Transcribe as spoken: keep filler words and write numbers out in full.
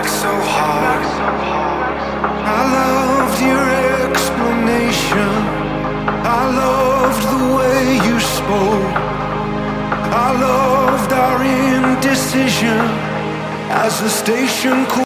back so hard. I loved your explanation. I loved the way you spoke. I loved our indecision as the station cooled.